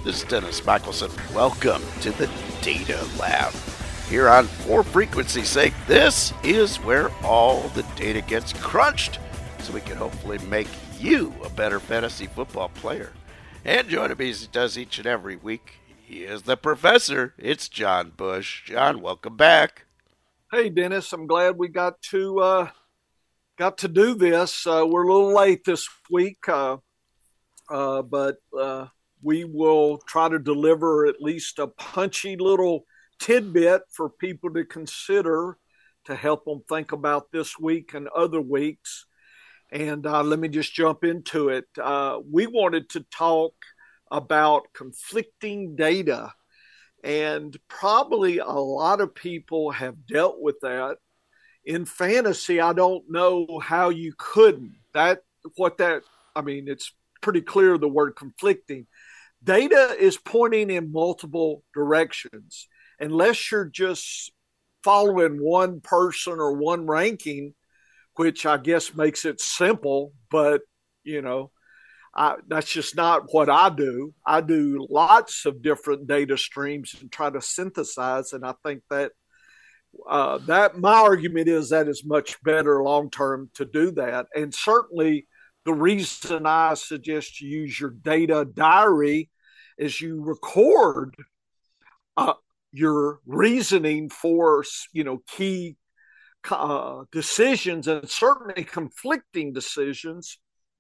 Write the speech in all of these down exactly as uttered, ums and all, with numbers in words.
This is Dennis Michelson. Welcome to the Data Lab. Here on For Frequency's Sake, this is where all the data gets crunched so we can hopefully make you a better fantasy football player. And joining me as he does each and every week, he is the professor. It's John Bush. John, welcome back. Hey, Dennis. I'm glad we got to uh, got to do this. Uh, we're a little late this week, uh, uh, but uh, we will try to deliver at least a punchy little tidbit for people to consider to help them think about this week and other weeks. And uh, let me just jump into it. Uh, we wanted to talk about conflicting data, and probably a lot of people have dealt with that. In fantasy, I don't know how you couldn't. That what that I mean, it's pretty clear the word conflicting. Data is pointing in multiple directions. Unless you're just following one person or one ranking, which I guess makes it simple, but, you know, I, that's just not what I do. I do lots of different data streams and try to synthesize, and I think that uh, that my argument is that is much better long term to do that. And certainly the reason I suggest you use your data diary is you record uh, your reasoning for, you know, key uh, decisions and certainly conflicting decisions.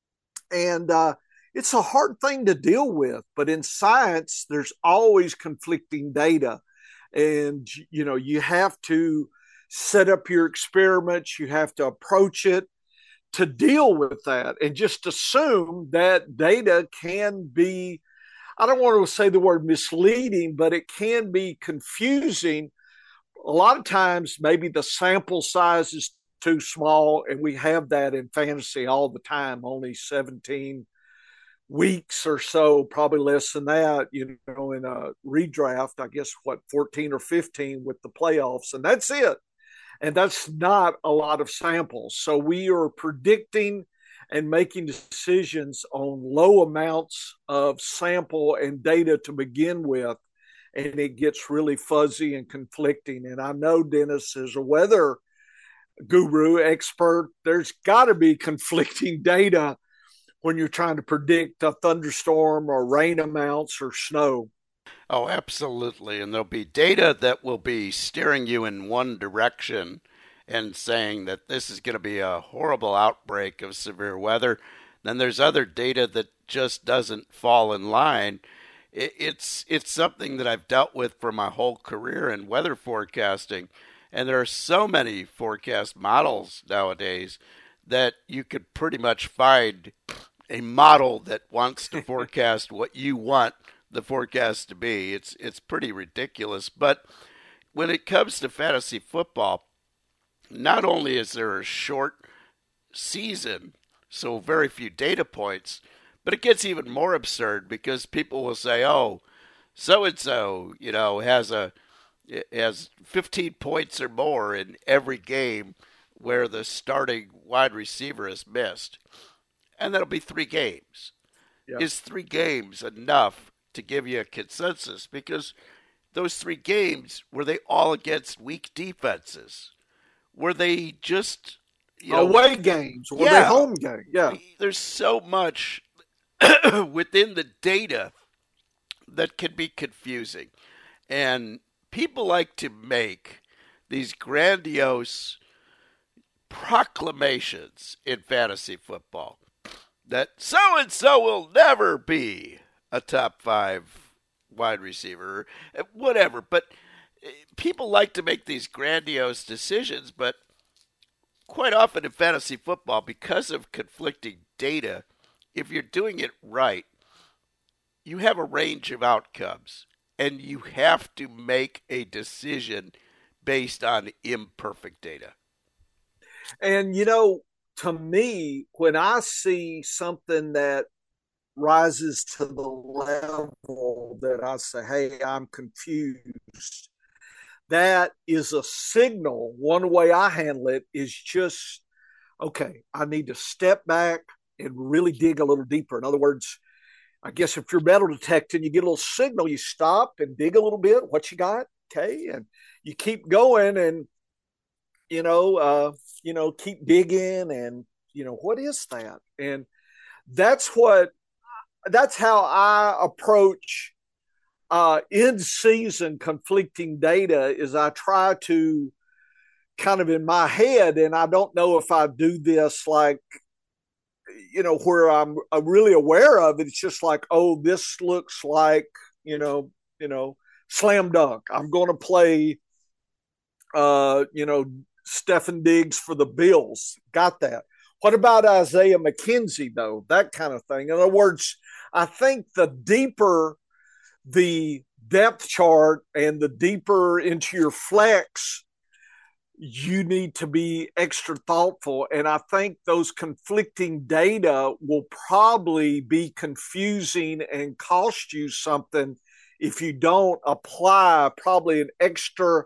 And uh, it's a hard thing to deal with, but in science, there's always conflicting data. And, you know, you have to set up your experiments, you have to approach it to deal with that, and just assume that data can be, I don't want to say the word misleading, but it can be confusing. A lot of times, maybe the sample size is too small, and we have that in fantasy all the time, only seventeen weeks or so, probably less than that, you know, in a redraft, I guess, what, fourteen or fifteen with the playoffs, and that's it. And that's not a lot of samples. So we are predicting and making decisions on low amounts of sample and data to begin with, and it gets really fuzzy and conflicting. And I know, Dennis, as a weather guru expert, there's got to be conflicting data when you're trying to predict a thunderstorm or rain amounts or snow. Oh, absolutely. And there'll be data that will be steering you in one direction and saying that this is going to be a horrible outbreak of severe weather. Then there's other data that just doesn't fall in line. It's it's something that I've dealt with for my whole career in weather forecasting. And there are so many forecast models nowadays that you could pretty much find a model that wants to forecast what you want the forecast to be. It's it's pretty ridiculous. But when it comes to fantasy football, not only is there a short season, so very few data points, but it gets even more absurd because people will say, "Oh, so and so, you know, has a has fifteen points or more in every game where the starting wide receiver is missed," and that'll be three games. Yeah. Is three games enough to give you a consensus? Because those three games, were they all against weak defenses? Were they just, you know, away games? Were yeah, they home games? Yeah. There's so much within the data that can be confusing. And people like to make these grandiose proclamations in fantasy football that so-and-so will never be a top five wide receiver, whatever. But people like to make these grandiose decisions, but quite often in fantasy football, because of conflicting data, if you're doing it right, you have a range of outcomes, and you have to make a decision based on imperfect data. And, you know, to me, when I see something that rises to the level that I say, hey, I'm confused, that is a signal. One way I handle it is just, okay, I need to step back and really dig a little deeper. In other words, I guess if you're metal detecting, you get a little signal, you stop and dig a little bit. What you got? Okay. And you keep going and, you know, uh, you know, keep digging and, you know, what is that? And that's what, that's how I approach uh, in season conflicting data is I try to kind of in my head, and I don't know if I do this like, you know, where I'm, I'm really aware of it. It's just like, oh, this looks like, you know, you know, slam dunk. I'm going to play, uh, you know, Stefon Diggs for the Bills. Got that. What about Isaiah McKenzie, though? That kind of thing. In other words, I think the deeper the depth chart and the deeper into your flex, you need to be extra thoughtful. And I think those conflicting data will probably be confusing and cost you something if you don't apply probably an extra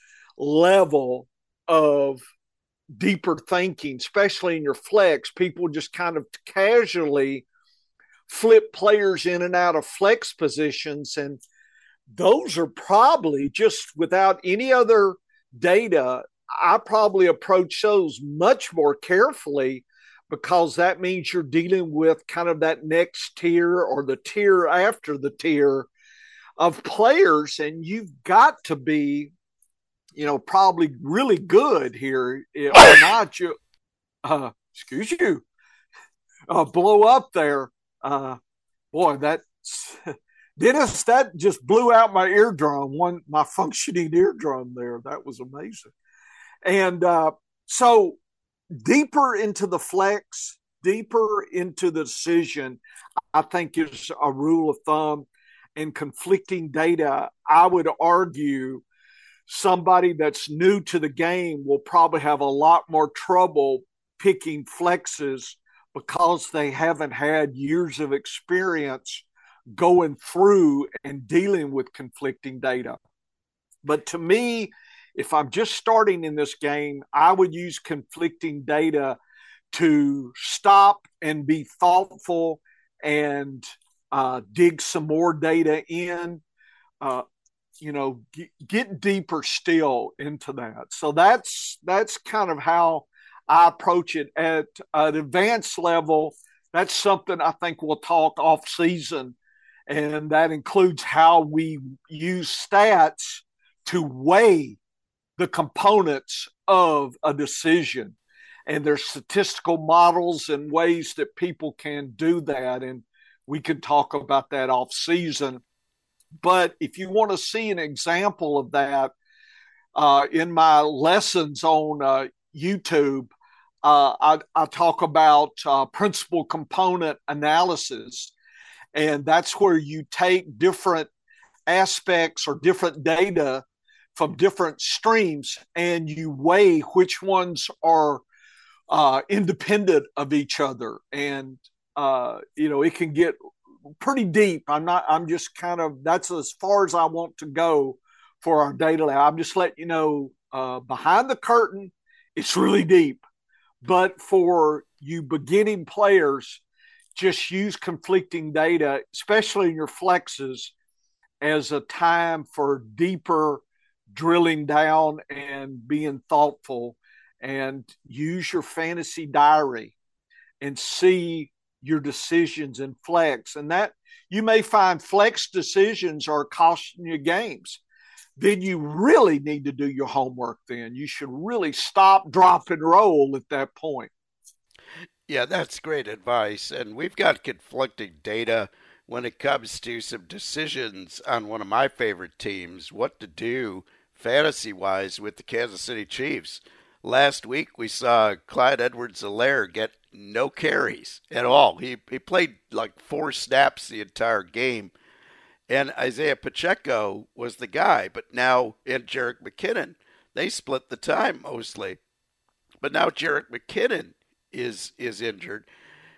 level of deeper thinking, especially in your flex. People just kind of casually flip players in and out of flex positions. And those are probably just without any other data. I probably approach those much more carefully because that means you're dealing with kind of that next tier or the tier after the tier of players. And you've got to be, you know, probably really good here or not. You, uh, excuse you, uh, blow up there. Uh, boy, that Dennis, that just blew out my eardrum, one my functioning eardrum there. That was amazing. And uh, so deeper into the flex, deeper into the decision, I think is a rule of thumb. And conflicting data, I would argue somebody that's new to the game will probably have a lot more trouble picking flexes because they haven't had years of experience going through and dealing with conflicting data. But to me, if I'm just starting in this game, I would use conflicting data to stop and be thoughtful and uh, dig some more data in, uh, you know, get, get deeper still into that. So that's that's kind of how I approach it at an advanced level. That's something I think we'll talk off season, and that includes how we use stats to weigh the components of a decision. And there's statistical models and ways that people can do that. And we could talk about that off season. But if you want to see an example of that, uh, in my lessons on uh, YouTube, uh, I, I talk about uh, principal component analysis. And that's where you take different aspects or different data from different streams and you weigh which ones are uh, independent of each other. And, uh, you know, it can get pretty deep. I'm not, I'm just kind of, that's as far as I want to go for our data lab. I'm just letting you know, uh, behind the curtain, it's really deep. But for you beginning players, just use conflicting data, especially in your flexes, as a time for deeper drilling down and being thoughtful, and use your fantasy diary and see your decisions in flex. And that you may find flex decisions are costing you games. Then you really need to do your homework. Then you should really stop, drop, and roll at that point. Yeah, that's great advice. And we've got conflicting data when it comes to some decisions on one of my favorite teams, what to do fantasy-wise with the Kansas City Chiefs. Last week we saw Clyde Edwards-Helaire get no carries at all. He he played like four snaps the entire game. And Isaiah Pacheco was the guy, but now and Jerick McKinnon, they split the time mostly. But now Jerick McKinnon is is injured.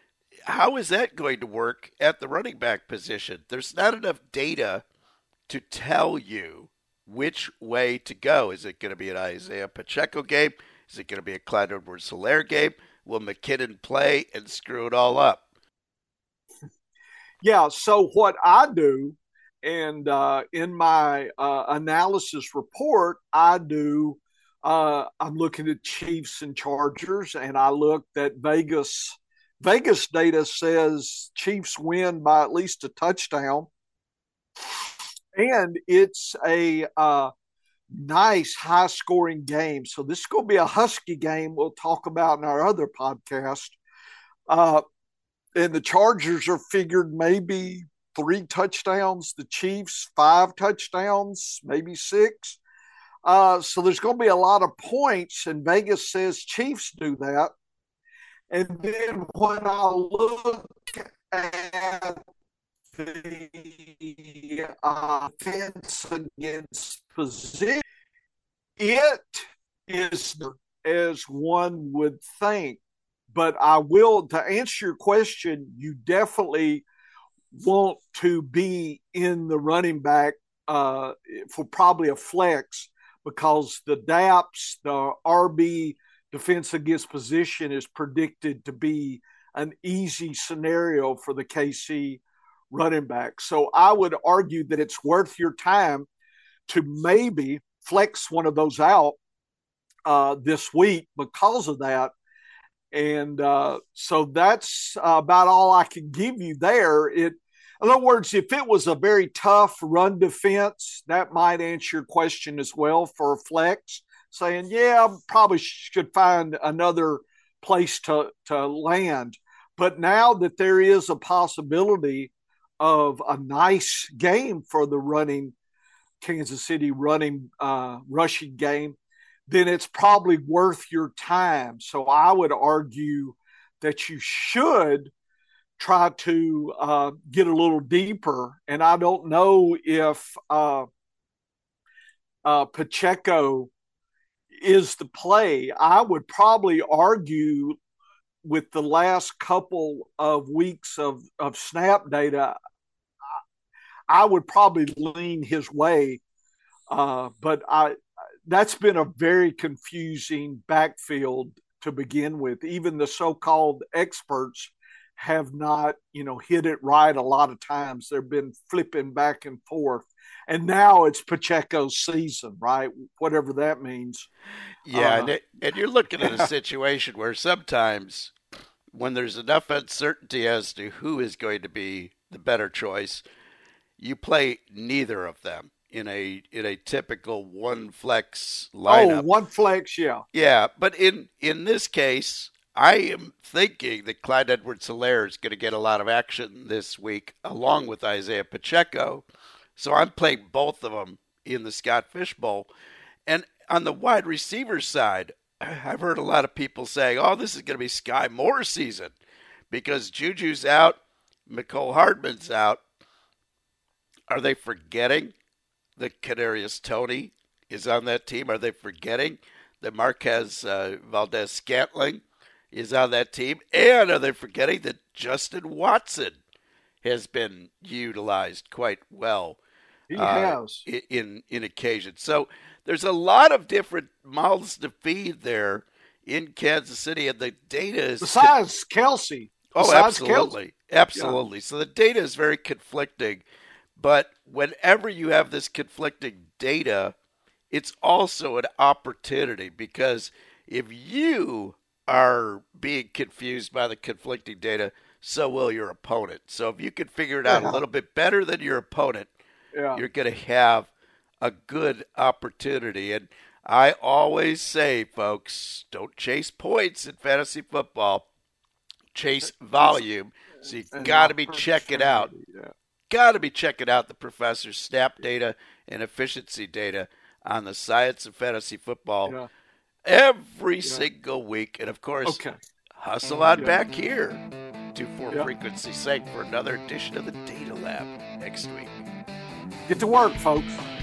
How is that going to work at the running back position? There's not enough data to tell you which way to go. Is it going to be an Isaiah Pacheco game? Is it going to be a Clyde Edwards-Helaire game? Will McKinnon play and screw it all up? Yeah. So what I do, and uh, in my uh, analysis report, I do. Uh, I'm looking at Chiefs and Chargers, and I looked at Vegas. Vegas data says Chiefs win by at least a touchdown, and it's a uh, nice high scoring game. So this is going to be a Husky game. We'll talk about in our other podcast. Uh, and the Chargers are figured maybe three touchdowns. The Chiefs five touchdowns, maybe six. Uh, so there's going to be a lot of points, and Vegas says Chiefs do that. And then when I look at the uh, offense against position, it is as one would think. But I will, to answer your question, you definitely want to be in the running back uh, for probably a flex, because the D A P S, the R B defense against position, is predicted to be an easy scenario for the K C running back. So I would argue that it's worth your time to maybe flex one of those out uh, this week because of that. And uh, so that's about all I can give you there. It, in other words, if it was a very tough run defense, that might answer your question as well for a flex, saying, yeah, I probably should find another place to, to land. But now that there is a possibility of a nice game for the running Kansas City running uh, rushing game, then it's probably worth your time. So I would argue that you should try to uh, get a little deeper. And I don't know if uh, uh, Pacheco is the play. I would probably argue with the last couple of weeks of, of snap data, I would probably lean his way. Uh, but I, that's been a very confusing backfield to begin with. Even the so-called experts have not, you know, hit it right a lot of times. They've been flipping back and forth. And now it's Pacheco's season, right? Whatever that means. Yeah, uh, and, it, and you're looking at a situation where sometimes when there's enough uncertainty as to who is going to be the better choice, you play neither of them in a in a typical one flex lineup. Oh, one flex, yeah. Yeah, but in, in this case, I am thinking that Clyde Edwards-Helaire is going to get a lot of action this week along with Isaiah Pacheco. So I'm playing both of them in the Scott Fish Bowl. And on the wide receiver side, I've heard a lot of people saying, oh, this is going to be Sky Moore season because Juju's out, Mecole Hardman's out. Are they forgetting that Kadarius Toney is on that team? Are they forgetting that Marquez uh, Valdez-Scantling is on that team? And are they forgetting that Justin Watson has been utilized quite well? He uh, has. In, in occasion. So there's a lot of different mouths to feed there in Kansas City, and the data is... Besides Kelce. Oh, Besides absolutely. Kelce. Absolutely. Yeah. So the data is very conflicting. But whenever you have this conflicting data, it's also an opportunity, because if you are being confused by the conflicting data, so will your opponent. So if you can figure it out yeah. a little bit better than your opponent, yeah. you're going to have a good opportunity. And I always say, folks, don't chase points in fantasy football. Chase volume. So you've got to be checking out. Yeah. Got to be checking out the professor's snap data and efficiency data on the Science of Fantasy Football yeah. every yeah. single week. And, of course, okay. hustle on yeah. back here to For yeah. Frequency's sake for another edition of the Data Lab next week. Get to work, folks.